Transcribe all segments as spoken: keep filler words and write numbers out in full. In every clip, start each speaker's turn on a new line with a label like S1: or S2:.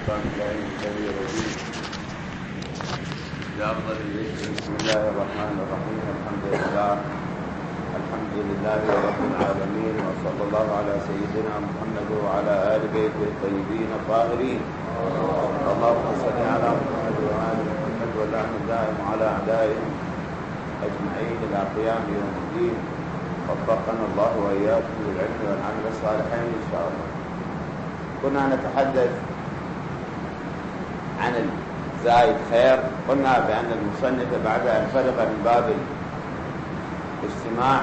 S1: الشيطان اللعين الكبير الرجيم. بأفضل الذكر بسم الله الرحمن الرحيم. الحمد لله الحمد لله رب العالمين، وصلى الله على سيدنا محمد وعلى آل بيته الطيبين الطاهرين. اللهم صل على محمد وآل محمد واللعن الدائم على أعدائهم أجمعين إلى قيام يوم الدين. وفقنا الله وإياكم بالعلم والعمل الصالحين إن شاء الله. كنا نتحدث عن الزايد خير. قلنا بأن المصنف بعد أن فرغ من باب الاجتماع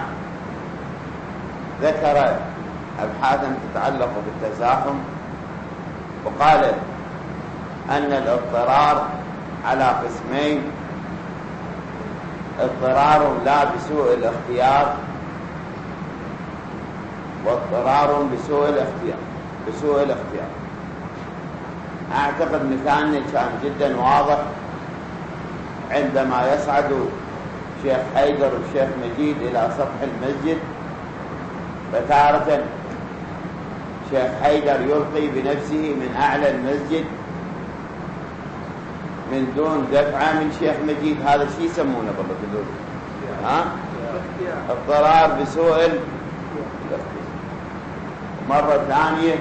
S1: ذكر أبحاثا تتعلق بالتزاحم، وقال أن الاضطرار على قسمين: اضطرار لا بسوء الاختيار، واضطرار بسوء الاختيار بسوء الاختيار أعتقد مثالنا كان جدا واضح عندما يصعد شيخ حيدر والشيخ مجيد إلى سطح المسجد، فتارة شيخ حيدر يلقي بنفسه من أعلى المسجد من دون دفعة من شيخ مجيد. هذا شيء يسمونه بالله تدور ها اضطرار بسوء الاختيار. مرة ثانية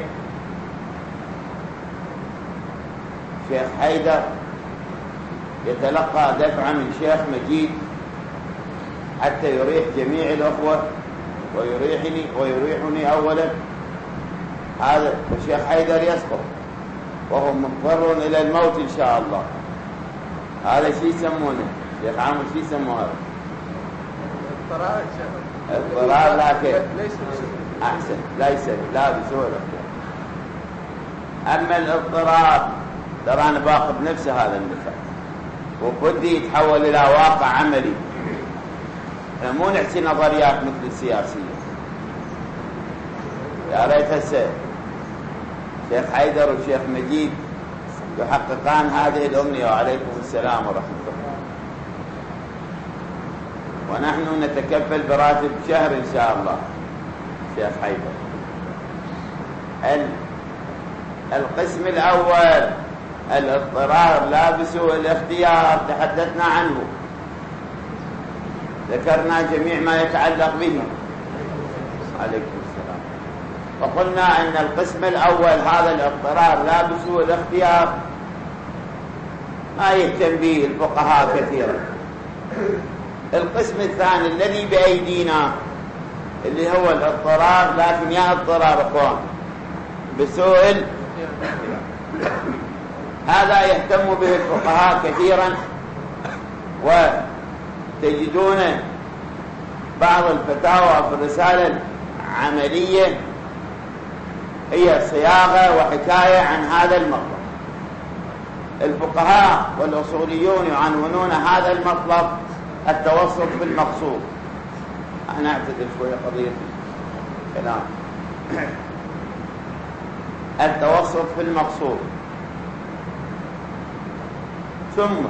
S1: شيخ حيدر يتلقى دفعة من شيخ مجيد حتى يريح جميع الأخوة ويريحني ويريحني أولا. هذا الشيخ حيدر يسقط وهو مضطر إلى الموت إن شاء الله. هذا شيء يسمونه شيخ عامر شيء يسموه هذا
S2: اضطرار.
S1: اضطرار لكن
S2: ليس
S1: أحسن ليس لا بسوء الاختيار. أما الاضطرار ترى أنا باخذ نفس هذا المثال وبدي يتحول إلى واقع عملي، مو نحكي نظريات مثل السياسية. يا ريت هسه شيخ حيدر والشيخ مجيد يحققان هذه الأمنية. وعليكم السلام ورحمة الله. ونحن نتكفل براتب شهر إن شاء الله. شيخ حيدر القسم الأول الاضطرار لا بسوء الاختيار تحدثنا عنه، ذكرنا جميع ما يتعلق به. عليكم السلام. وقلنا أن القسم الأول هذا الاضطرار لا بسوء الاختيار ما يهتم به الفقهاء كثيرا. القسم الثاني الذي بأيدينا اللي هو الاضطرار، لكن يا اضطرار اخوان بسوء، هذا يهتم به الفقهاء كثيرا، وتجدون بعض الفتاوى في الرسالة العملية هي صياغة وحكاية عن هذا المطلب. الفقهاء والأصوليون يعنونون هذا المطلب التوسط في المقصود. أنا أعتذر شوية قضية كلام. التوسط في المقصود. ثم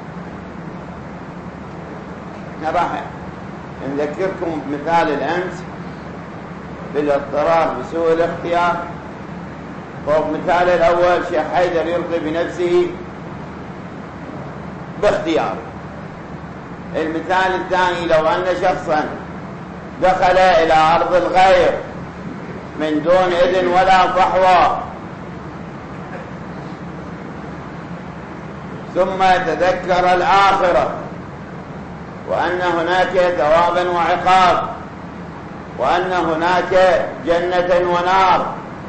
S1: راح نذكركم بمثال الأمس بالاضطرار بسوء الاختيار. والمثال الأول شيخ حيدر يلقي بنفسه باختياره. المثال الثاني لو أن شخصا دخل إلى أرض الغير من دون إذن ولا فحوى، ثم تذكر الآخرة وأن هناك ثوابا وعقاب، وأن هناك جنة ونار،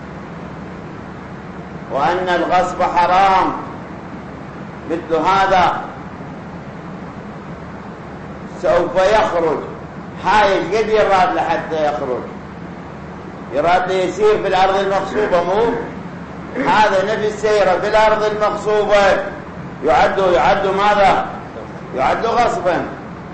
S1: وأن الغصب حرام، مثل هذا سوف يخرج. هاي قد يراد لحتى يخرج، يراد يسير في الأرض المغصوبة، مو هذا نفس سيره في الأرض المغصوبة يعد يعد ماذا؟ يعد غصبا.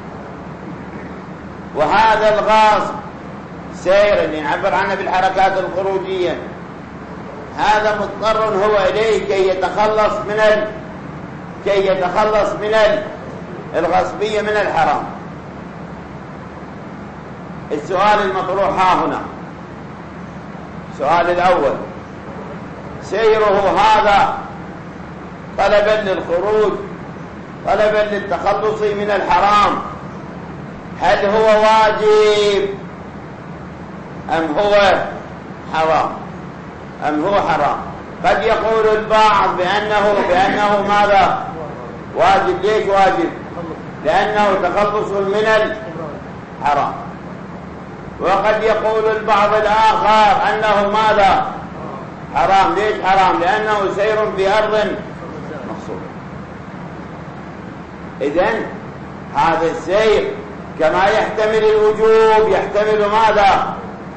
S1: وهذا الغاصب سير اللي نعبر عنه بالحركات الخروجية، هذا مضطر هو إليه كي يتخلص من ال... كي يتخلص من ال... الغصبية من الحرام. السؤال المطروح ها هنا، السؤال الأول: سيره هذا طلبا للخروج، طلبا للتخلص من الحرام، هل هو واجب أم هو حرام أم هو حرام؟ قد يقول البعض بأنه بأنه ماذا؟ واجب. ليش واجب؟ لأنه تخلص من الحرام. وقد يقول البعض الآخر أنه ماذا؟ حرام. ليش حرام؟ لأنه سير في أرض مقصودة. إذن هذا السير كما يحتمل الوجوب يحتمل ماذا؟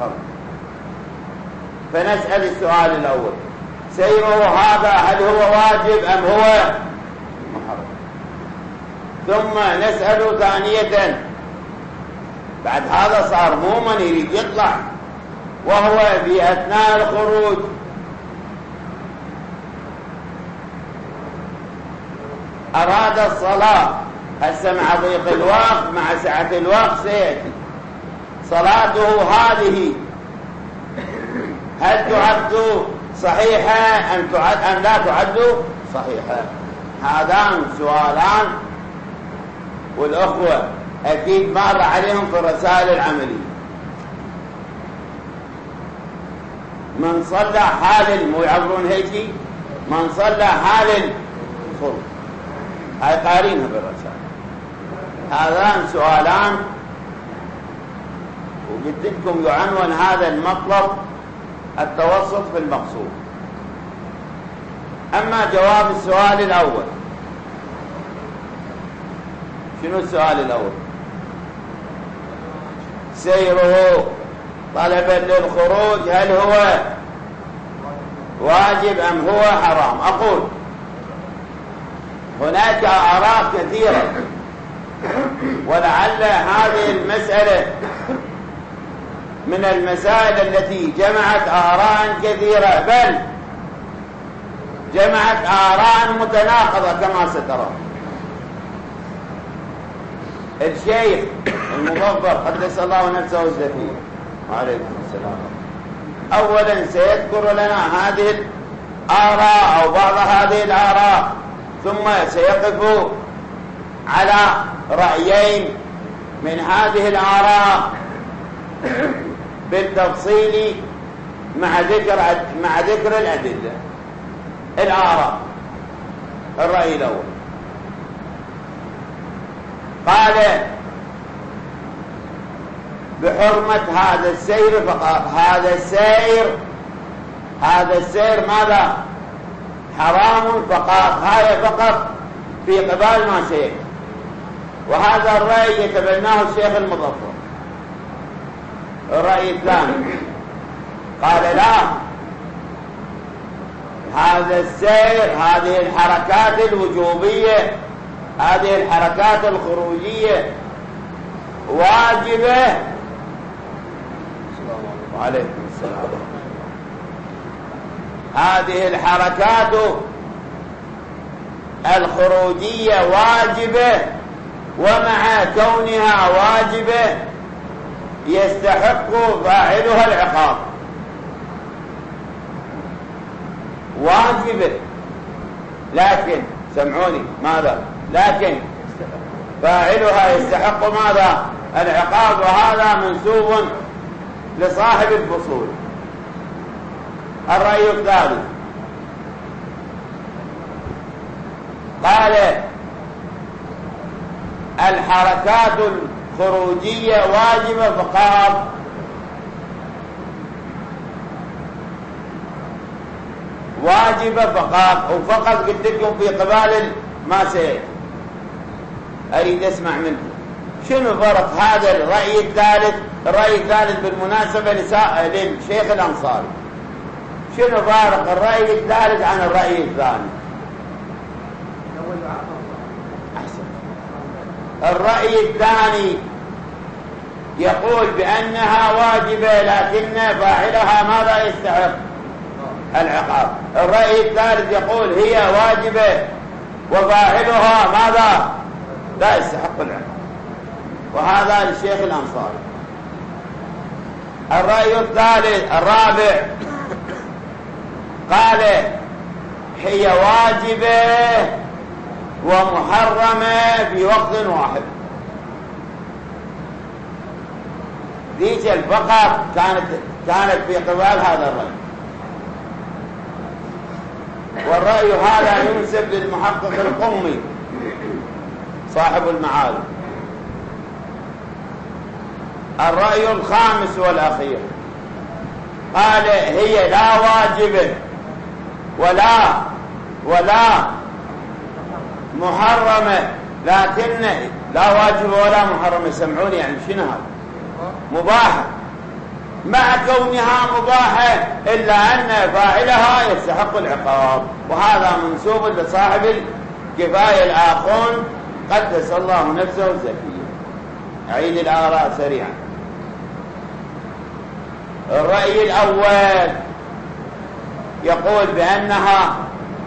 S1: فنسأل السؤال الأول: سيره هذا هل هو واجب أم هو محرم؟ ثم نسأل ثانية: بعد هذا صار مو من يريد يطلع وهو في أثناء الخروج أراد الصلاة، هسه مع ضيق الوقت مع سعة الوقت سيأتي صلاته هذه هل تعد صحيحة أم, تعد أم لا تعد صحيحة؟ هذان سؤالان، والأخوة أكيد مر عليهم في الرسائل العملية. من صلى حال مو يعبرون هيك، من صلى حال الخروج، هاي قارينها بالرسائل. هذان سؤالان، وقلت لكم يعنون هذا المطلب التوسط في المقصود. أما جواب السؤال الأول، شنو السؤال الأول؟ سيره طلبا للخروج هل هو واجب أم هو حرام؟ أقول هناك آراء كثيرة، ولعل هذه المسألة من المسائل التي جمعت آراء كثيرة، بل جمعت آراء متناقضة كما سترى. الشيخ المظفر قدس الله نفسه الزكية وعليكم السلام أولا سيذكر لنا هذه الآراء أو بعض هذه الآراء، ثم سيقف على رأيين من هذه الآراء بالتفصيل مع ذكر مع ذكر الأدلة. الآراء: الرأي الأول قال بحرمة هذا السير فقط. هذا السير هذا السير ماذا؟ حرام فقط، هاي فقط في قبال ما سير. وهذا الرأي يتبناه الشيخ المظفر. الرأي الثاني قال لا، هذا السير هذه الحركات الوجوبية هذه الحركات الخروجية واجبة. وعليكم السلام. هذه الحركات الخروجية واجبة، ومع كونها واجبة يستحق فاعلها العقاب. واجبة لكن سمعوني ماذا؟ لكن فاعلها يستحق ماذا؟ العقاب. وهذا منسوب لصاحب الفصول. الرأي الثالث قال الحركات الخروجية واجبة فقط، واجبة فقط، وفقط قلت لكم في قبال ما سيأتي. أريد أسمع منكم شنو فرق هذا الرأي الثالث. الرأي الثالث بالمناسبة للشيخ الأنصاري. شنو فارق الرأي الثالث عن الرأي الثاني؟ أحسن. الرأي الثاني يقول بأنها واجبة لكن فاعلها ماذا يستحق؟ العقاب. الرأي الثالث يقول هي واجبة وفاعلها ماذا؟ لا يستحق العقاب. وهذا للشيخ الأنصاري. الرأي الثالث الرابع قال هي واجبة ومحرمة في وقت واحد. ذيك الفقط كانت كانت في قبال هذا الرأي، والرأي هذا ينسب للمحقق القمي صاحب المعالم. الرأي الخامس والأخير قال هي لا واجبة ولا ولا محرمة، لكن لا واجبة ولا محرمة. سمعوني يعني شنو هذا؟ مباحة، مع كونها مباحة إلا أن فاعلها يستحق العقاب، وهذا منسوب لصاحب الكفاية الآخون قدس الله نفسه زكيا. أعيد الآراء سريعا. الرأي الأول يقول بأنها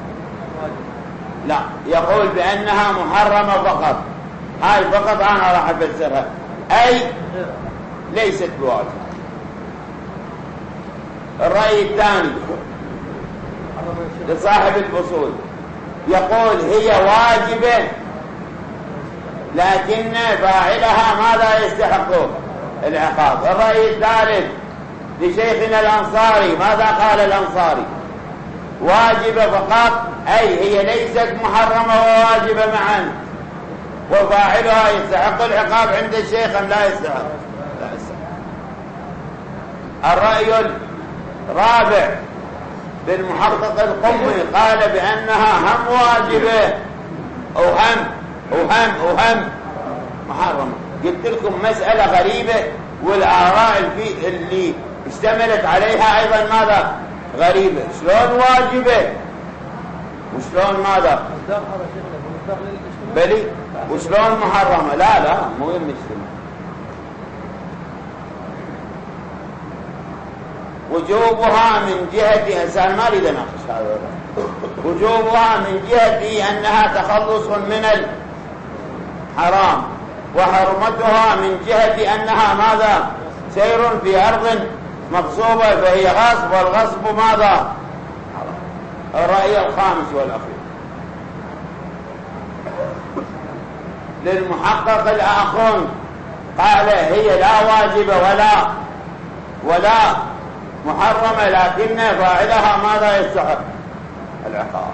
S1: لا يقول بأنها محرمة فقط، هاي فقط أنا راح أفسرها، أي ليست بواجب. الرأي الثاني لصاحب الفصول يقول هي واجبة لكن فاعلها ماذا يستحق العقاب. الرأي الثالث لشيخنا الأنصاري، ماذا قال الأنصاري؟ واجبة فقط، أي هي ليست محرمة وواجبة معا، وفاعلها يستحق العقاب عند الشيخ أم لا يستحق؟ لا يستحق. الرأي الرابع للمحقق القمي قال بأنها هم واجبة أو هم وهم وهم محرمة. قلت لكم مسألة غريبة، والآراء اللي اشتملت عليها أيضا ماذا؟ غريبة. شلون واجبة وشلون ماذا؟ بلي وشلون محرمة؟ لا لا مو يمشي. وجوبها من جهة إنسان ما أريد أناقش هذا، وجوبها من جهة أنها تخلص من الحرام، وحرمتها من جهة أنها ماذا؟ سير في أرض مغصوبة فهي غصب، والغصب ماذا؟ الرأي الخامس والأخير للمحقق الآخر قال هي لا واجبة ولا ولا محرمة، لكن فاعلها ماذا يستحق؟ العقاب.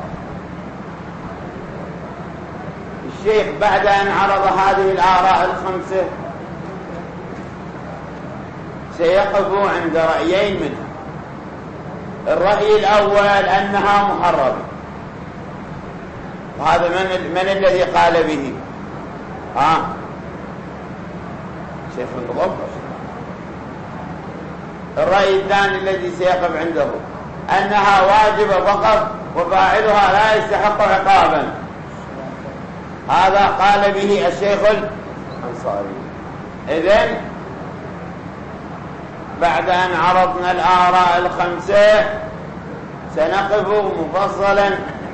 S1: الشيخ بعد أن عرض هذه الآراء الخمسة سيقف عند رأيين منها. الرأي الأول أنها محرمة، وهذا من, من الذي قال به؟ ها شيخ المضبط. الرأي الثاني الذي سيقف عنده أنها واجبة فقط وفاعلها لا يستحق عقابا، هذا قال به الشيخ الأنصاري. إذن بعد أن عرضنا الآراء الخمسة سنقف مفصلا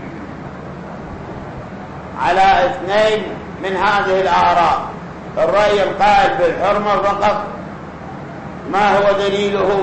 S1: على اثنين من هذه الآراء. الرأي القائل بالحرمة فقط ما هو دليله،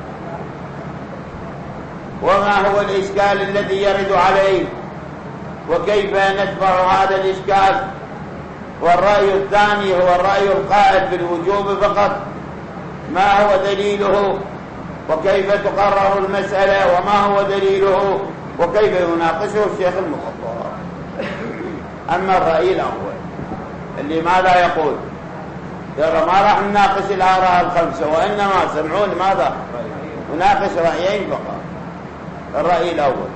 S1: وما هو الإشكال الذي يرد عليه، وكيف ندفع هذا الإشكال. والرأي الثاني هو الرأي القائل بالوجوب فقط، ما هو دليله، وكيف تقرر المسألة، وما هو دليله، وكيف يناقشه الشيخ المخطط. أما الرأي الأول اللي ماذا يقول؟ ترى ما راح نناقش الآراء الخمسة، وإنما سمعون ماذا؟ نناقش رأيين فقط. الرأي الأول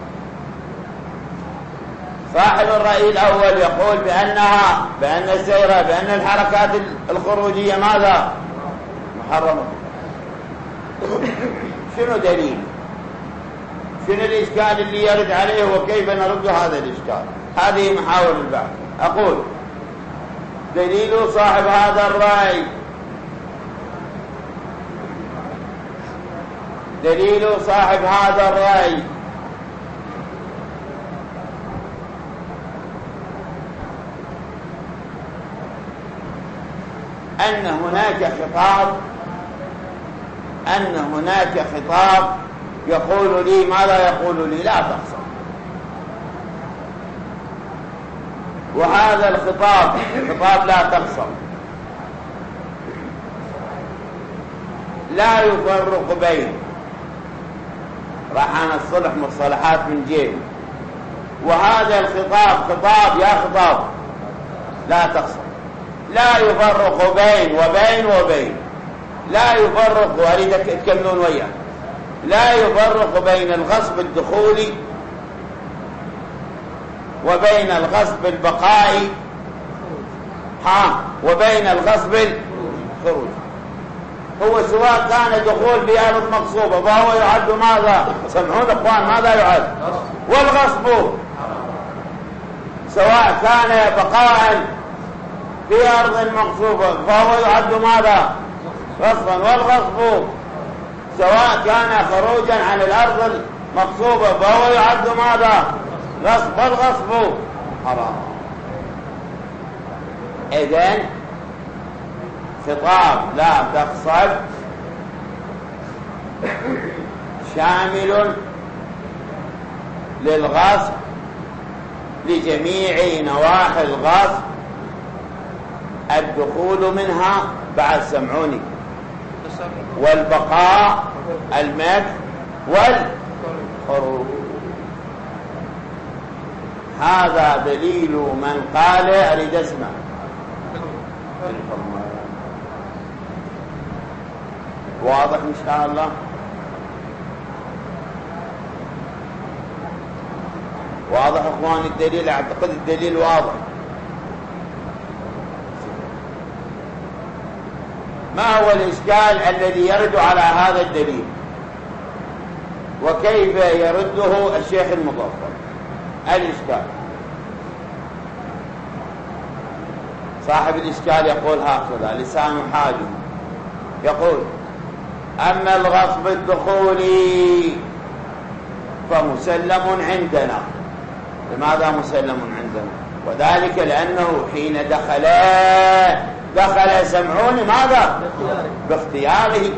S1: صاحب الرأي الأول يقول بأنها بأن السيرة بأن الحركات الخروجية ماذا؟ محرمة. شنو دليل؟ شنو الإشكال اللي يرد عليه، وكيف نرد هذا الإشكال؟ هذه محاور البحث. أقول دليل صاحب هذا الرأي دليل صاحب هذا الرأي أن هناك خطاب أن هناك خطاب يقول لي ماذا يقول لي؟ لا تخسر. وهذا الخطاب خطاب لا تخصم، لا يفرق بين راح عن الصلح مصطلحات من جيل، وهذا الخطاب خطاب يا خطاب لا تخصم، لا يفرق بين وبين وبين، لا يفرق، واريد تكملون وياه، لا يفرق بين الغصب الدخولي وبين الغصب البقائي ها وبين الغصب الخروج. هو سواء كان دخول بأرض مغصوبة فهو يعد ماذا؟ سمعون اخوان ماذا يعد؟ والغصب سواء كان بقاء في أرض مغصوبة فهو يعد ماذا؟ غصبا. والغصب سواء كان خروجا عن الأرض المغصوبة فهو يعد ماذا؟ غصب. والغصب حرام. إذن خطاب لا تغصب شامل للغصب لجميع نواحي الغصب، الدخول منها بعد سمعوني، والبقاء المكث والخروج. هذا دليل من قال أريد اسمع واضح إن شاء الله. واضح اخواني الدليل؟ اعتقد الدليل واضح. ما هو الإشكال الذي يرد على هذا الدليل وكيف يرده الشيخ المظفر؟ الإشكال صاحب الإشكال يقول هكذا لسان حاله، يقول أما الغصب الدخولي فمسلم عندنا. لماذا مسلم عندنا؟ وذلك لأنه حين دخل دخل سمعوني ماذا؟ باختياره.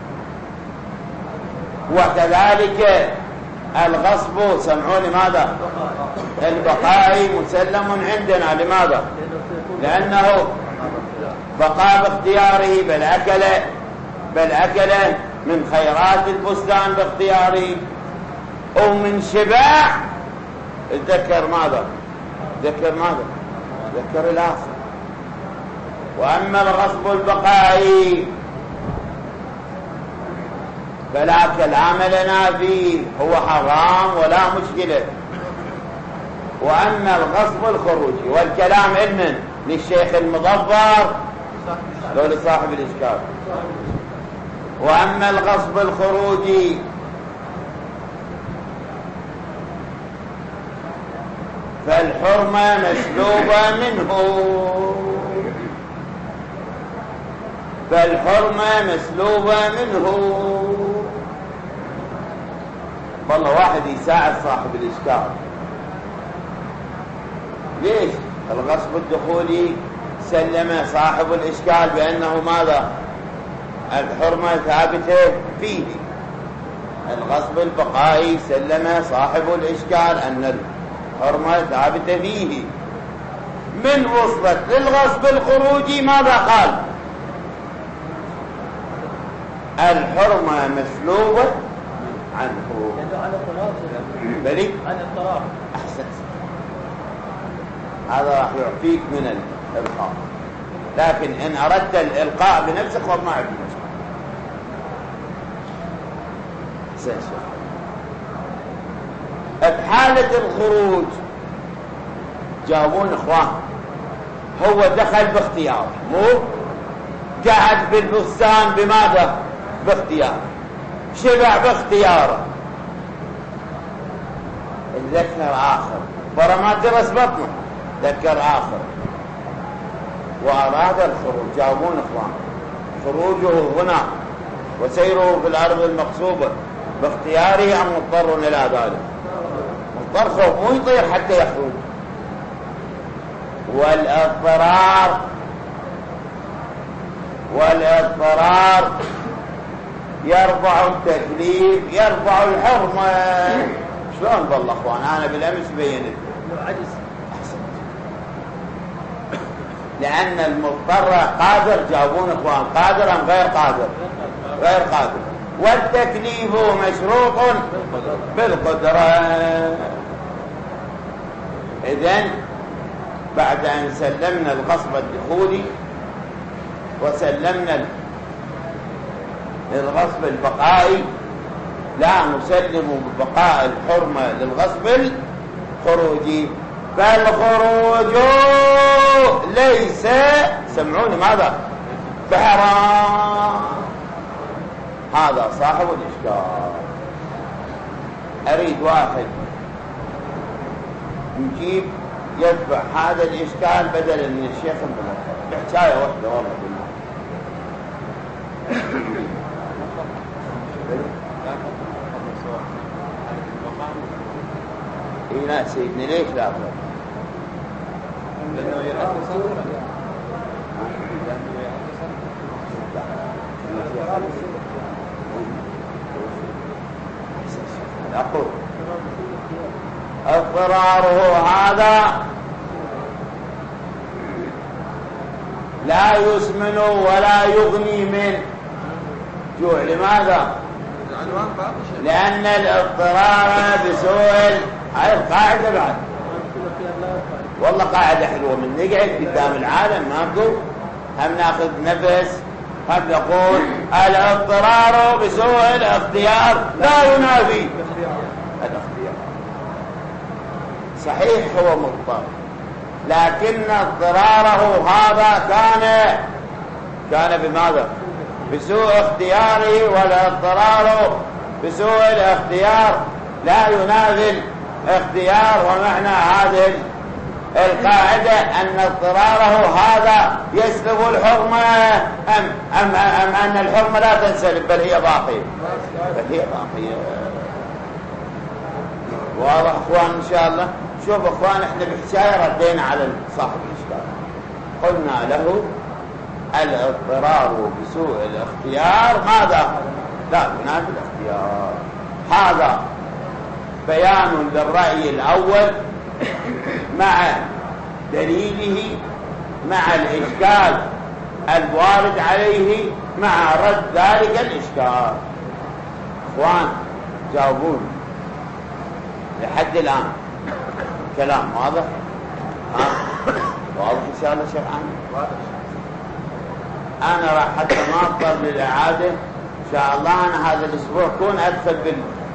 S1: وكذلك الغصب سمعوني ماذا؟ البقاء مسلم عندنا. لماذا؟ لأنه بقى باختياره، بل أكل بل أكل من خيرات البستان باختياره، ومن شبع ذكر ماذا؟ ذكر ماذا؟ ذكر الآخر. وأما الغصب البقائي فلا كلام لنا فيه، هو حرام ولا مشكلة. وأما الغصب الخروجي والكلام علما للشيخ المظفر لو لصاحب الإشكال. وأما الغصب الخروجي فالحرمة مسلوبة منه، فالحرمة مسلوبة منه. والله واحد يساعد صاحب الإشكال. ليش؟ الغصب الدخولي سلم صاحب الإشكال بأنه ماذا؟ الحرمة ثابتة فيه. الغصب البقائي سلم صاحب الإشكال أن الحرمة ثابتة فيه. من وصلت للغصب الخروجي ماذا قال؟ الحرمة مسلوبة عنه. بلي
S2: عن الطراح.
S1: أحسنت. هذا راح يعفيك من الإلقاء، لكن إن أردت الإلقاء بنفسك وما عندي مشكلة. سنشوف بحالة الخروج جاوبون إخوان، هو دخل باختياره، مو قعد بالبستان بماذا؟ باختياره، شبع باختياره، الذكر آخر برا ما درس بطنه، ذكر آخر وأراد الخروج. جاوبون إخوان، خروجه هنا وسيره في الأرض المقصوبة باختياره أم مضطر إلى ذلك؟ مضطر، خوف مو يطير حتى يخرج. والاضطرار والاضطرار يرفع التكليف، يرفع الحرمة. شلون بالله اخوان؟ انا بالامس بينت
S2: عجز.
S1: لأن المضطر قادر. جاوبون إخوان، قادر أم غير قادر؟ غير قادر. والتكليف مشروط بالقدرة. إذن بعد أن سلمنا الغصب الدخولي وسلمنا الغصب البقائي، لا نسلم ببقاء الحرمة للغصب الخروجي. فالخروج ليس، سمعوني ماذا؟ بحرام. هذا صاحب الإشكال. أريد واحد يجيب يدفع هذا الإشكال بدلا من الشيخ الملقب بحكاية واحدة والله بالله. إيه لا سيدنا، ليش لا أفضل؟
S2: لأنه يعكس
S1: أقول اضطراره هذا لا يسمن ولا يغني من جوع. لماذا؟ لأن الاضطرار بسوء هاي القاعدة بعد والله قاعدة حلوة. من نقعد قدام العالم ما نقول هم ناخذ نفس قد نقول الاضطرار بسوء الاختيار لا ينافي الاختيار. صحيح هو مضطر، لكن اضطراره هذا كان كان بماذا؟ بسوء اختياره. والاضطرار بسوء الاختيار لا ينافي الاختيار. ومعنى هذه القاعدة أن اضطراره هذا يسلب الحرمة أم, أم, أم أن الحرمة لا تنسلب بل هي باقية، بل هي باقية. واضح أخوان إن شاء الله؟ شوف أخوان، إحنا بحكاية ردينا على صاحب الإشكال، قلنا له الاضطرار بسوء الاختيار ماذا؟ لا ينافي الاختيار. هذا بيان للرأي الأول مع دليله، مع الإشكال الوارد عليه، مع رد ذلك الإشكال. أخوان جاوبون لحد الآن كلام واضح؟ ها؟ واضح إن شاء الله شيخ عامر؟ أنا راح حتى ما أضطر للإعادة إن شاء الله. أنا هذا الأسبوع أكون أدخل بال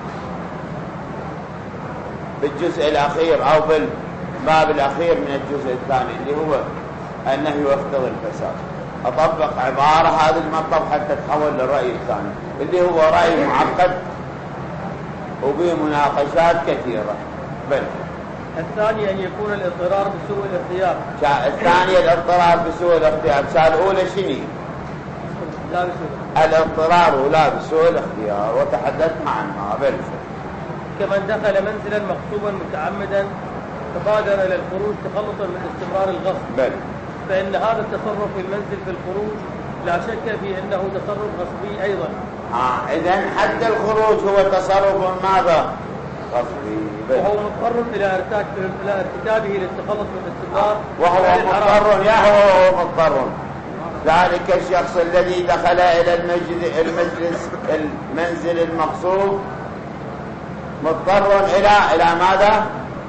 S1: بالجزء الأخير أو بالباب الأخير من الجزء الثاني اللي هو النهي واقتضاء الفساد. أطبق عبارة هذا المطلب حتى تحول للرأي الثاني اللي هو رأي معقد وبه مناقشات كثيرة. بل
S2: الثاني أن يكون الاضطرار بسوء الاختيار.
S1: الثانية الاضطرار بسوء الاختيار. السؤال الأولى شنو؟
S2: لا بسوء
S1: الاضطرار لا بسوء الاختيار، وتحدثت معنا. بل
S2: كمن دخل منزلا مغصوبا متعمدا فبادر الى الخروج تخلصا من استمرار الغصب،
S1: بل
S2: فان هذا التصرف في المنزل في الخروج لا شك في انه تصرف غصبي ايضا.
S1: اه اذا حتى الخروج هو تصرف ماذا؟ غصبي.
S2: وهو مضطر الى ارتكابه للتخلص من الاستمرار.
S1: وهو مضطر يا هو مضطر. ذلك الشخص الذي دخل الى المجلس المنزل المغصوب مضطر إلى إلى ماذا؟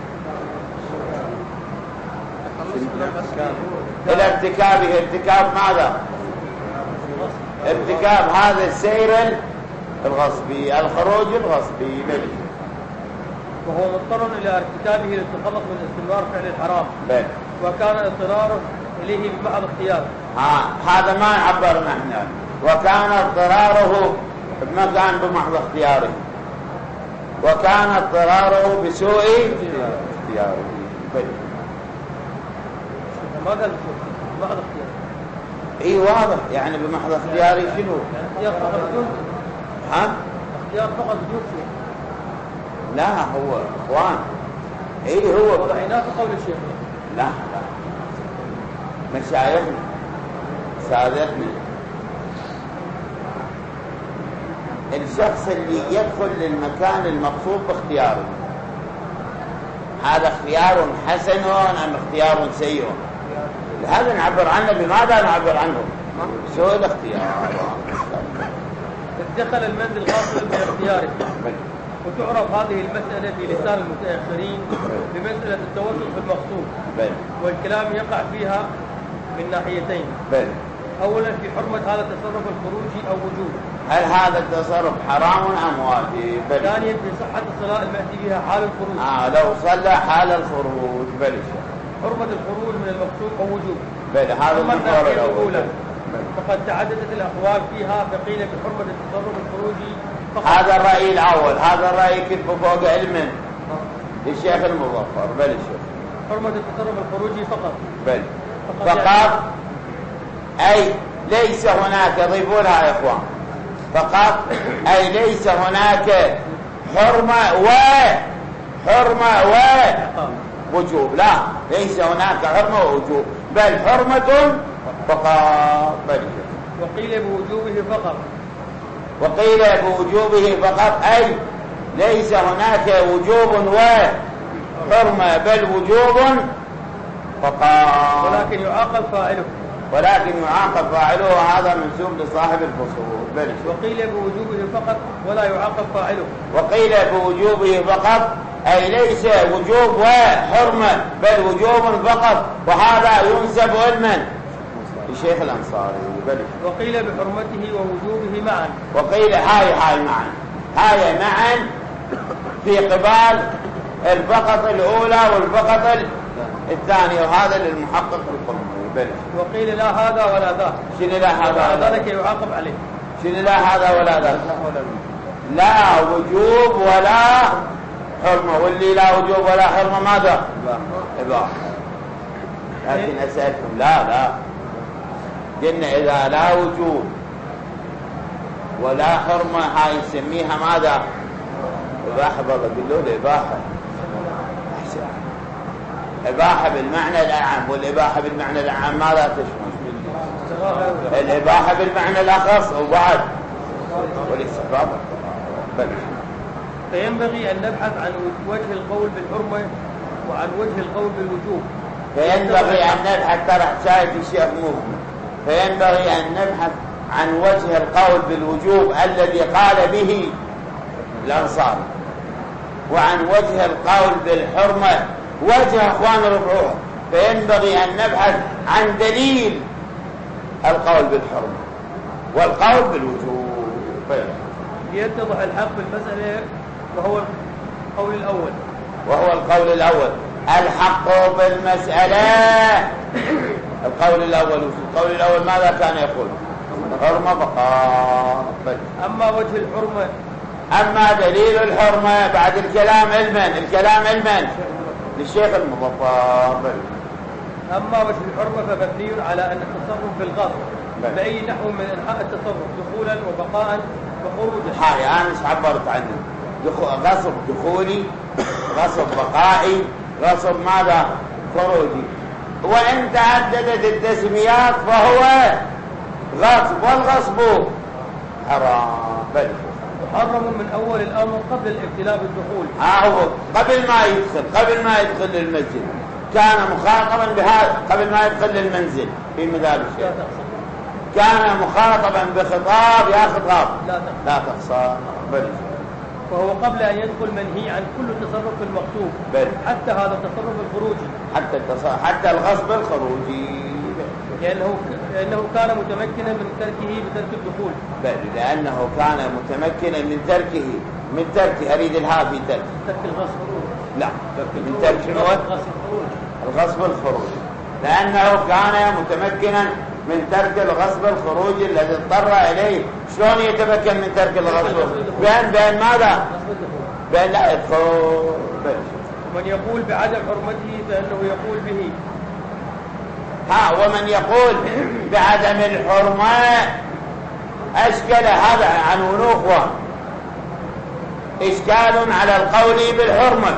S1: إلى ارتكابه. ارتكاب ماذا؟ ارتكاب هذا السير الغصبي، الخروج الغصبي. بل
S2: وهو مضطر إلى ارتكابه للتخلص من استمرار فعل الحرام.
S1: بل
S2: وكان اضطراره إليه بمحض اختيار.
S1: ها هذا ما عبرنا احنا. وكان اضطراره ما كان بمحض اختياره، وكان اضطراره بسوء اختياره.
S2: ماذا بسوء؟ بمحض اختياره.
S1: اي واضح، يعني بمحض اختياري شنو؟
S2: اختيار فقط بدون
S1: ها؟
S2: اختيار فقط بدون شيء.
S1: لا هو اخوان اي هو
S2: وضعيناه في قول الشيخ.
S1: لا لا مشايخنا سادتنا الشخص اللي يدخل للمكان المقصود باختياره، هذا اختيار حسن أم اختيار سيء؟ هذا نعبر عنه، بماذا نعبر عنه؟ شو الاختيار؟
S2: دخل المنزل غاصبا باختياره. وتعرف هذه المسألة في لسان المتأخرين بمسألة التوسط في المقصود، والكلام يقع فيها من ناحيتين.
S1: بل.
S2: أولا في حرمة هذا التصرف الخروجي أو وجوبه،
S1: هل هذا التصرف حرام أم واجب؟
S2: ثانيا في صحة الصلاة المأتي بها حال الخروج.
S1: آه لو صلى حال الخروج. بل.
S2: حرمة الخروج من المقصود أو وجوبه.
S1: بل هذا المقصود الأول.
S2: فقد تعددت الأقوال فيها، فقيل بحرمة التصرف الخروجي فقط.
S1: هذا الرأي الأول، هذا الرأي كتب فوق علم للشيخ المظفر. بل الشيخ
S2: حرمة التصرف الخروجي فقط.
S1: بل فقط, فقط أي ليس هناك، ضيفوا لها يا إخوان، فقط أي ليس هناك حرمة و حرمة و وجوب، لا ليس هناك حرمة ووجوب، بل حرمة فقط. بل
S2: وقيل بوجوبه فقط.
S1: وقيل بوجوبه فقط أي ليس هناك وجوب وحرمة، بل وجوب فقط.
S2: ولكن يعاقب فاعله.
S1: ولكن يعاقب فاعله، وهذا منسوب لصاحب الفصول. بل
S2: وقيل بوجوبه فقط ولا يعاقب فاعله.
S1: وقيل بوجوبه فقط أي ليس وجوب وحرمة، بل وجوب فقط، وهذا ينسب علما الشيخ الأنصاري. بل
S2: وقيل بحرمته ووجوبه معا. وقيل
S1: هاي هاي معا، هاي معا في قبال الفقط الأولى والفقط الثانية، وهذا للمحقق بالقرمي. بل
S2: وقيل لا هذا ولا ذاك.
S1: شنو لا هذا
S2: ولا ذلك يعاقب عليه.
S1: شنو لا هذا ولا ذاك؟ لا وجوب ولا حرمة، واللي لا وجوب ولا حرمة ماذا؟ إباحة. لكن أسألكم لا لا قلنا إذا لا وجوب ولا حرمة هاي نسميها ماذا؟ إباحة. والله قلوا لي إباحة. أحسن. إباحة بالمعنى الأعم، والإباحة بالمعنى الأعم ماذا تشمل؟ الإباحة بالمعنى الأخص وبعد والاستحباب. بل
S2: فينبغي أن نبحث عن وجه القول بالحرمة وعن وجه القول بالوجوب.
S1: فينبغي أن نبحث، ترى شايف الشيخ مهمل، فينبغي أن نبحث عن وجه القول بالوجوب الذي قال به الأنصار، وعن وجه القول بالحرمة وجه أخوان ربعوه. فينبغي أن نبحث عن دليل القول بالحرمة والقول بالوجوب
S2: ليتضح الحق بالمسألة، وهو القول الأول.
S1: وهو القول الأول الحق بالمسألة. القول الأول القول الأول ماذا كان يقول؟ حرمة فقط.
S2: أما وجه الحرمة،
S1: أما دليل الحرمة بعد الكلام علما، الكلام علما للشيخ المظفر.
S2: أما وجه الحرمة فمبني على أن التصرف بالغصب بأي نحو من أنحاء التصرف دخولا وبقاء وخروجا.
S1: هاي أنا مش عبرت عنه، غصب دخولي، غصب بقائي، غصب ماذا؟ خروجي. وإن تعددت التسميات فهو غصب، والغصب حرام. بل
S2: محرم من أول الأمر قبل الابتلاء بالدخول.
S1: ها هو قبل ما يدخل، قبل ما يدخل المسجد كان مخاطبا بهذا، قبل ما يدخل المنزل في مذهب الشيخ كان مخاطبا بخطاب يا خطاب
S2: لا
S1: لا تخصى. بل
S2: وهو قبل أن يدخل منهي عن كل تصرف المقصود،
S1: بل
S2: حتى هذا التصرف الخروجي،
S1: حتى التصرف حتى الغصب الخروجي،
S2: لأنه لأنه كان متمكنا من تركه بترك الدخول.
S1: بل لأنه كان متمكنا من تركه من ترك أريد الها في ترك
S2: ترك الغصب.
S1: لا من ترك الغصب الخروجي، لأنه كان متمكنا من ترك الغصب الخروجي الذي اضطر إليه. شلون يتمكن من ترك الغصب؟ بين بين ماذا؟ بين لا يدخل.
S2: ومن يقول بعدم حرمته فإنه يقول به.
S1: ها ومن يقول بعدم الحرمة أشكل هذا عن ونوخوة إشكال على القول بالحرمة.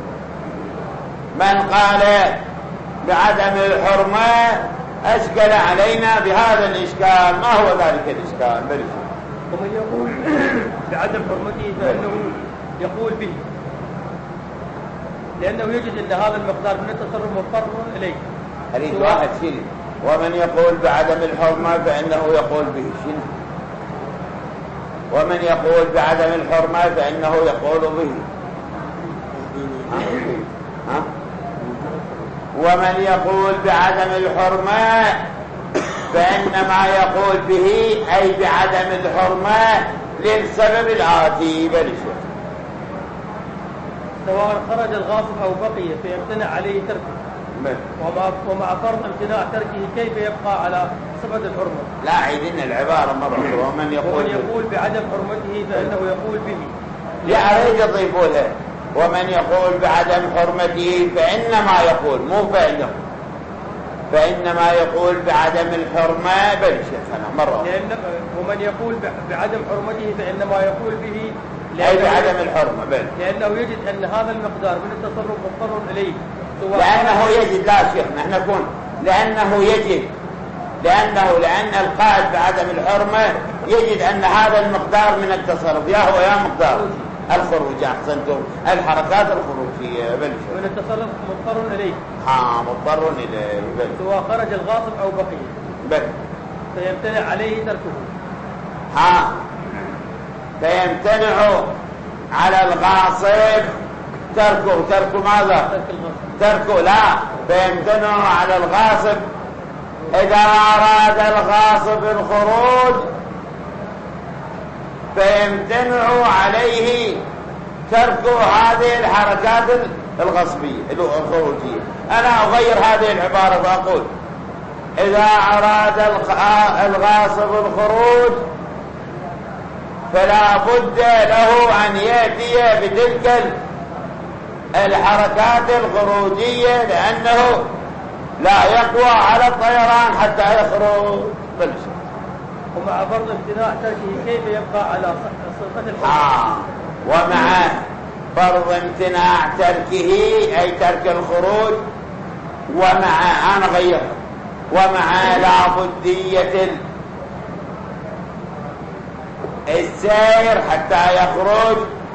S1: من قال بعدم الحرمة أشكل علينا بهذا الإشكال. ما هو ذلك الإشكال؟ بل
S2: ومن يقول بعدم حرمته فإنه يقول به، لأنه يجد أن هذا المقدار من التصرف مضطر إليه.
S1: أريد واحد شيل. ومن يقول بعدم الحرمة فإنه يقول به شنو؟ ومن يقول بعدم الحرمة فإنه يقول به. ها؟ ها؟ ومن يقول بعدم الحرمة فإنما يقول به أي بعدم الحرمة للسبب الآتي. بلش
S2: سواء خرج الغاصب أو بقي فيمتنع عليه تركه، ومع فرض امتناع تركه كيف يبقى على صفة الحرمة؟
S1: لا عيدنا العبارة مرة. ومن يقول,
S2: ومن يقول بعدم حرمته فإنه يقول به.
S1: لا أريد أضيفوا له ومن يقول بعدم حرمته فإنما يقول، مو فإنه، فإنما يقول بعدم الحرمة. بل شيخنا مرة.
S2: لأن ومن يقول بعدم حرمته فإنما يقول به
S1: أي بعدم الحرمة. بل
S2: لأنه يجد أن هذا المقدار من التصرف مضطر إليه.
S1: لأنه يجد. لا شيخنا احنا نكون لأنه يجد لأنه لأن القائد بعدم الحرمة يجد أن هذا المقدار من التصرف يا هو يا مقدار الخروج. أحسنتم. الحركات الخروجية. بل
S2: من التصرف مضطر إليه.
S1: ها مضطر إليه. بل
S2: سواء خرج الغاصب أو بقي.
S1: بل
S2: فيمتنع عليه تركه.
S1: ها فيمتنع على الغاصب تركه. تركه ماذا؟
S2: ترك الغاصب.
S1: تركه لا فيمتنع على الغاصب إذا أراد الغاصب الخروج فيمتنع عليه ترك هذه الحركات الغصبية الخروجية. أنا أغير هذه العبارة فأقول إذا أراد الغاصب الخروج فلا بد له أن يأتي بتلك الحركات الخروجية لأنه لا يقوى على الطيران حتى يخرج. بالشيء.
S2: ومع فرض امتناع تركه كيف يبقى على صفة الحرمة؟
S1: آه. ومع فرض امتناع تركه أي ترك الخروج ومع أنا غير ومع لابدية السير حتى يخرج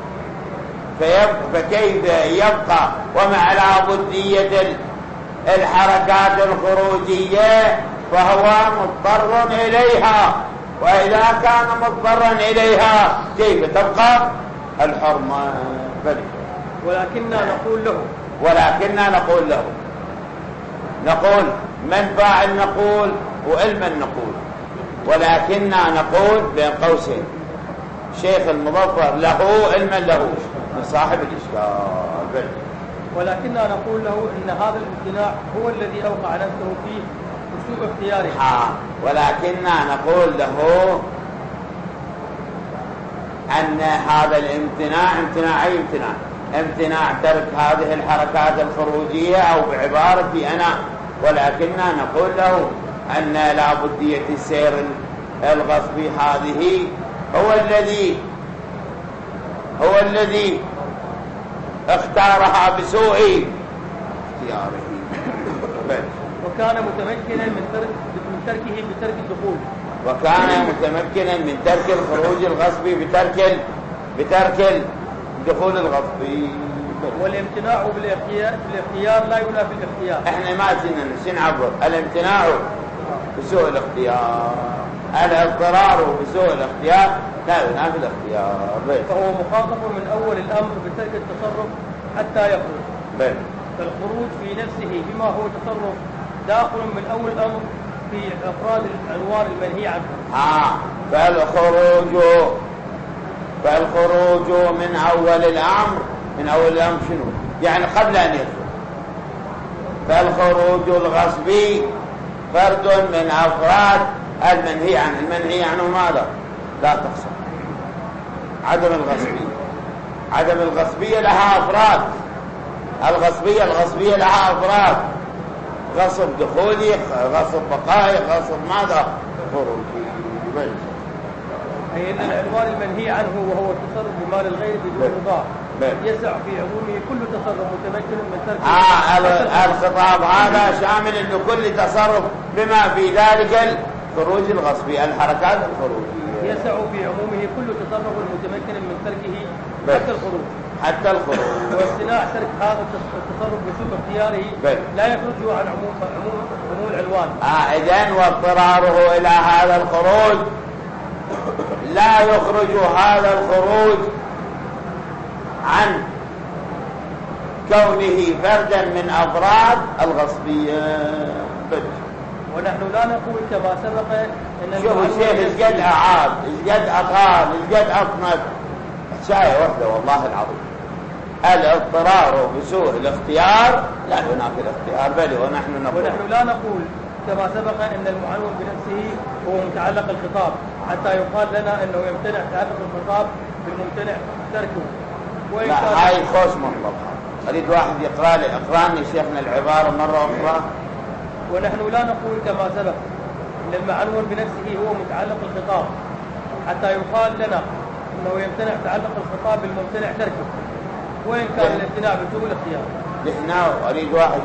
S1: فكيف يبقى ومع لابدية الحركات الخروجية فهو مضطر إليها. وإذا كان مضطرا إليها كيف تبقى الحرمة؟
S2: ولكننا نقول له
S1: ولكننا نقول له نقول من فاعل نقول وعلما نقول ولكننا نقول بين قوسين شيخ المظفر له علما له من صاحب الإشكال.
S2: ولكننا نقول له إن هذا الامتناع هو الذي أوقع نفسه فيه بسوء اختياره.
S1: آه. ولكننا نقول له أن هذا الامتناع امتناع أي امتناع امتناع ترك هذه الحركات الخروجية أو بعبارتي أنا. ولكننا نقول له أن لابدية السير الغصبي هذه هو الذي هو الذي اختارها بسوء اختياره.
S2: وكان متمكنا من ترك من تركه بترك الدخول.
S1: وكان متمكنا من ترك الخروج الغصبي بترك بترك الدخول الغصبي.
S2: والامتناع بالاختيار بالاختيار لا ينافي الاختيار.
S1: احنا ما جينا نعبر الامتناع بسوء الاختيار الاضطرار بسوء الاختيار لا ينافي الاختيار.
S2: فهو مخاطب من اول الامر بترك التصرف حتى يخرج.
S1: بل
S2: فالخروج في نفسه بما هو تصرف داخل من اول الامر في افراد العنوان المنهي عنه.
S1: اه فالخروج فالخروج من اول الامر من اول الامر شنو يعني قبل ان يخرج. فالخروج الغصبي فرد من افراد المنهي عنه. المنهي عنه ماذا؟ لا تقصر عدم الغصبية. عدم الغصبية لها افراد. الغصبية الغصبية لها افراد غصب دخولي غصب بقائي غصب ماذا خروجي.
S2: أي أن العنوان المنهي عنه وهو التصرف بمال الغير بدون رضاه يسع في عمومه كل تصرف متمكن من ترك.
S1: آه الخطاب هذا شامل لكل تصرف بما في ذلك الخروج الغصبي الحركات الخروجية.
S2: يسع في عمومه كل تصرف متمكن من تركه حتى الخروج.
S1: حتى الخروج.
S2: وامتناع ترك هذا التصرف بسوء اختياره لا يخرجه عن عموم عموم عموم العنوان.
S1: آه إذن واضطراره إلى هذا الخروج لا يخرج هذا الخروج عن كونه فردا من أفراد الغصبية.
S2: ونحن لا نقول كما سبق ان
S1: شوف الشيخ ايش قد اعاد ايش قد اطال ايش قد اطمت شاية واحدة والله العظيم. الاضطرار بسوء الاختيار لا ينافي الاختيار بل ونحن نقول
S2: ونحن لا نقول كما سبق ان المعنون بنفسه هو متعلق الخطاب حتى يقال لنا انه يمتنع تعلق الخطاب بالممتنع تركه.
S1: لا هاي خوش مطلقها. اريد واحد يقرا لي اقراني شيخنا العبارة مرة اخرى.
S2: ونحن لا نقول كما سبق ان المعنون بنفسه هو متعلق الخطاب حتى يقال لنا انه يمتنع تعلق الخطاب بالممتنع تركه وان كان الامتناع بسوء الاختيار.
S1: نحن اريد واحد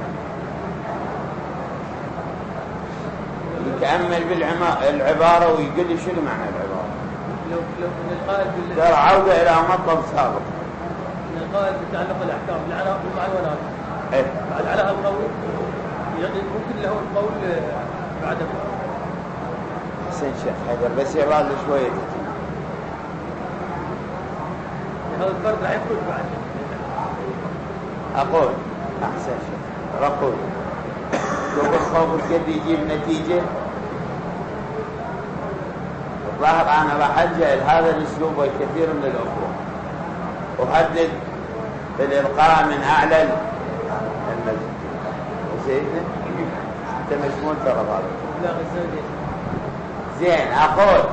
S1: يتامل بالعباره ويقول لي شنو معنى العباره.
S2: لو لو ان القائل
S1: ترى عوده الى مطلب سابق.
S2: ان القائل بتعلق الاحكام بالمعنونات.
S1: ايه
S2: بعد على القول ممكن له القول بعد
S1: حسن شيخ حيدر بس يبغى له شويه.
S2: هذا الفرد لا يخرج بعد.
S1: اقول احسن شيخ رقول لو الخوف قد يجيب نتيجه. الظاهر انا بحجه هذا الاسلوب والكثير من الاخوه احدد بالالقاء من اعلى المسجد. سيدنا انت مشمول ترى هذا زين. اقول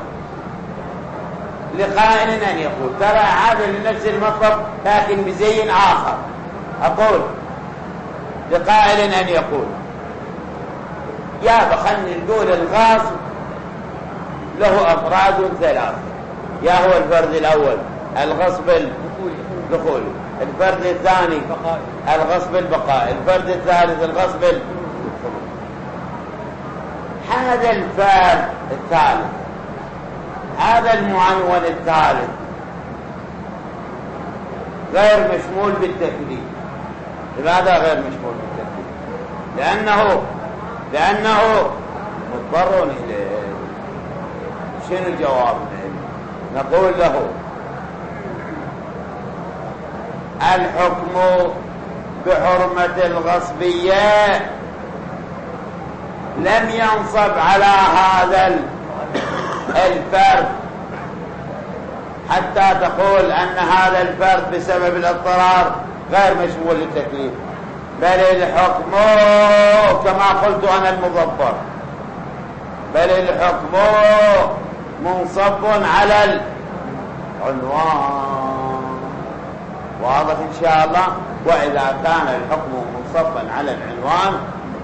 S1: لقائل ان يقول ترى عاد لنفس المطلب لكن بزي اخر. اقول لقائل ان يقول يا بخلني نقول الغاصب له افراد ثلاث. يا هو الفرد الاول الغصب الدخولي، الفرد الثاني الغصب البقاء، الفرد الثالث الغصب ال... هذا الفرد الثالث هذا المعنون الثالث غير مشمول بالتكليف. لماذا غير مشمول بالتكليف؟ لأنه لأنه مضطر إليه. شنو جوابنا؟ نقول له الحكم بحرمة الغصبية لم ينصب على هذا الفرد حتى تقول أن هذا الفرد بسبب الاضطرار غير مشمول للتكليف، بل الحكم كما قلت أنا المضبر، بل الحكم منصب على العنوان. واضح إن شاء الله. وإذا كان الحكم منصبا على العنوان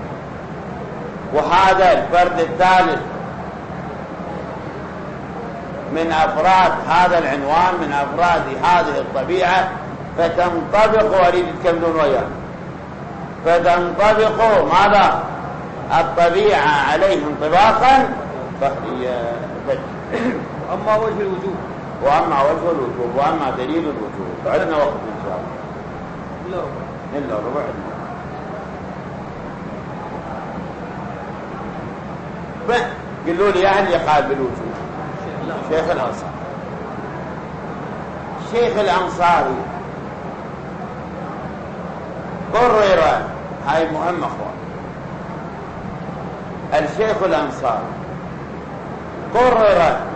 S1: وهذا الفرد الثالث من أفراد هذا العنوان من أفراد هذه الطبيعة فتنطبق وأريد تكملون وياه فتنطبق ماذا الطبيعة عليه انطباقا فهي
S2: أما وجه الوجوب
S1: وأما وجه الوجوب وأما دليل الوجوب. عندنا وقت إن شاء الله
S2: إلا ربع
S1: إلا ربع. قلوا لي يعني يقال بالوجوب شيخ الأنصاري. الشيخ الأنصاري قرر، هاي مهمة أخوان، الشيخ الأنصاري قرر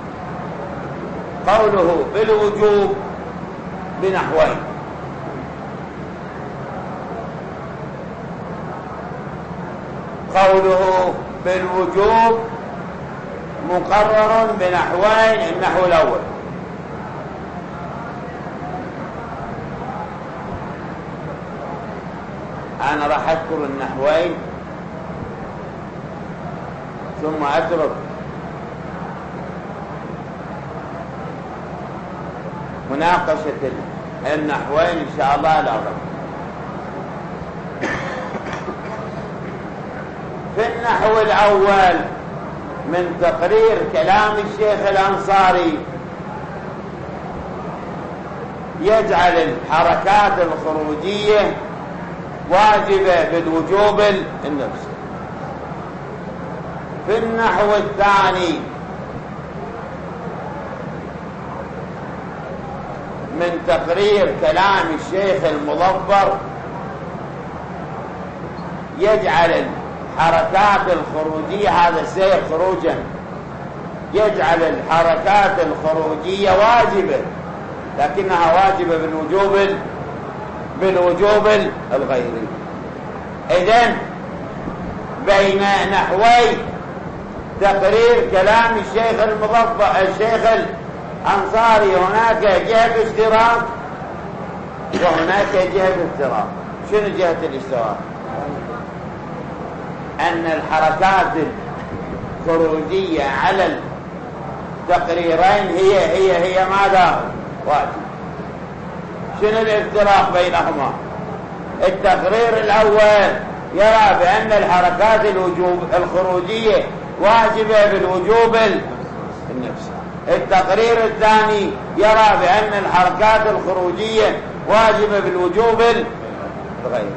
S1: قوله بالوجوب بنحوين. قوله بالوجوب مقرر بنحوين. النحو الأول أنا راح أذكر النحوين ثم أترك مناقشة النحوين إن شاء الله لا رب. في النحو الأول من تقرير كلام الشيخ الأنصاري يجعل الحركات الخروجية واجبة بالوجوب النفسي. في النحو الثاني من تقرير كلام الشيخ المظفر يجعل الحركات الخروجية، هذا السير خروجا، يجعل الحركات الخروجية واجبة، لكنها واجبة بالوجوب بالوجوب الغيري. إذن بين نحوي تقرير كلام الشيخ المظفر الشيخ الأنصاري هناك جهة اشتراك وهناك جهة افتراق. شنو جهة الاشتراك؟ أن الحركات الخروجية على التقريرين هي هي هي ماذا؟ واجب. شنو الافتراق بينهما؟ التقرير الأول يرى بأن الحركات الوجوب الخروجية واجبة بالوجوب النفسي. التقرير الثاني يرى بأن الحركات الخروجية واجبة بالوجوب الغيري.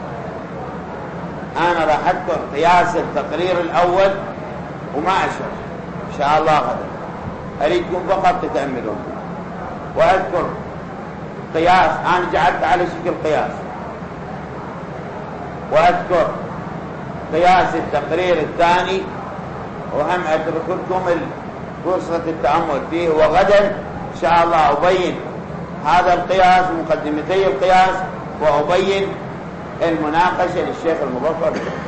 S1: أنا راح أذكر قياس التقرير الأول وما أشرح إن شاء الله غدا، أريدكم فقط تتأملون. وأذكر قياس أنا جعلت على شكل قياس، وأذكر قياس التقرير الثاني، وهم أترك لكم فرصة التأمل فيه، وغدا إن شاء الله أبين هذا القياس ومقدمتي القياس، وأبين المناقشة للشيخ المظفر.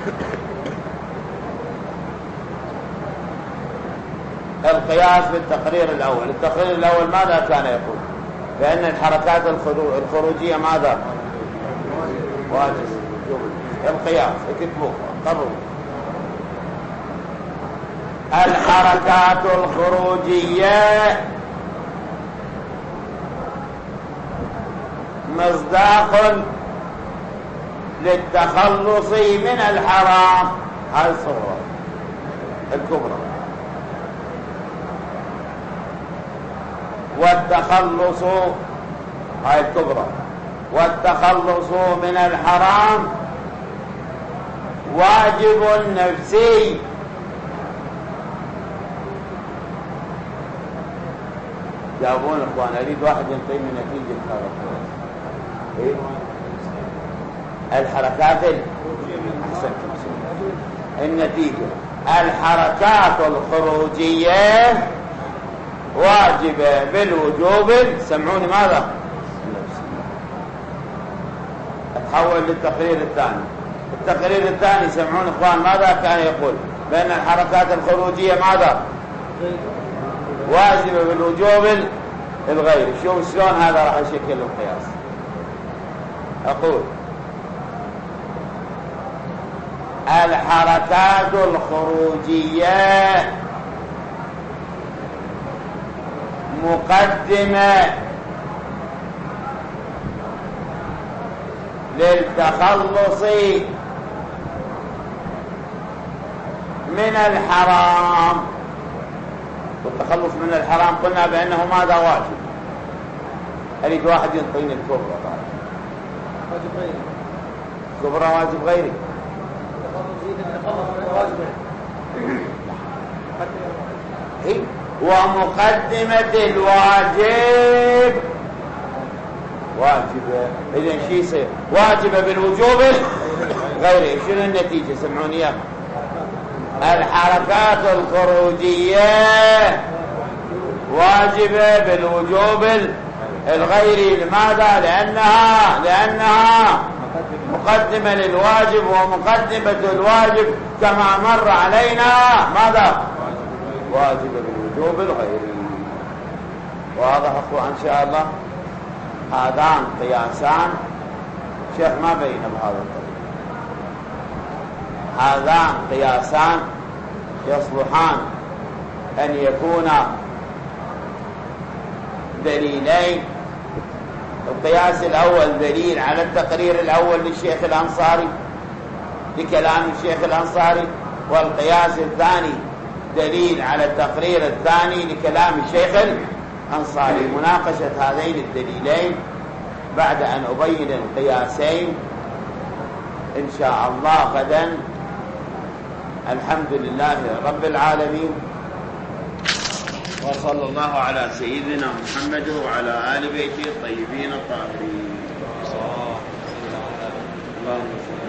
S1: القياس بالتقرير الأول. التقرير الأول ماذا كان يقول؟ بأن الحركات الخروجية ماذا؟ واجب. القياس اكتبوه قرروا. الحركات الخروجية مصداق للتخلص من الحرام، هذه الصورة الكبرى. والتخلص هاي الكبرى، والتخلص من الحرام واجب نفسي. جاوبون اخوان، اريد واحد ينطيني نتيجة هذا القياس. إيه؟ الحركات احسن النتيجة الحركات الخروجية واجبة بالوجوب. سمعوني ماذا؟ اتحول للتقرير الثاني. التقرير الثاني سمعون اخوان ماذا كان يقول؟ بأن الحركات الخروجية ماذا؟ واجبة بالوجوب الغيري. شوف شلون هذا راح يشكل القياس. أقول الحركات الخروجية مقدمة للتخلص من الحرام. والتخلص من الحرام قلنا بأنه ماذا؟ واجب. أريد واحد ينطيني الكبرى.
S2: واجب غيري.
S1: كبرى واجب غيري. هي ومقدمة الواجب واجبة. إذن شيء يصير واجبة بالوجوب غيري. شنو النتيجة؟ سمعوني يا الحركات الخروجية واجبة بالوجوب الغيري. لماذا؟ لأنها لأنها مقدمة للواجب، ومقدمة الواجب كما مر علينا ماذا؟ واجبة بالوجوب الغيري. واضح أخوة إن شاء الله؟ هذان قياسان شيخ ما بين بهذا الطريق. هذان قياسان يصلحان أن يكونا دليلين. القياس الأول دليل على التقرير الأول للشيخ الأنصاري لكلام الشيخ الأنصاري، والقياس الثاني دليل على التقرير الثاني لكلام الشيخ أنصاري مناقشة هذين الدليلين بعد أن أبين القياسين إن شاء الله غدا. الحمد لله رب العالمين، وصلى الله على سيدنا محمد وعلى آل بيته الطيبين الطاهرين. اللهم صل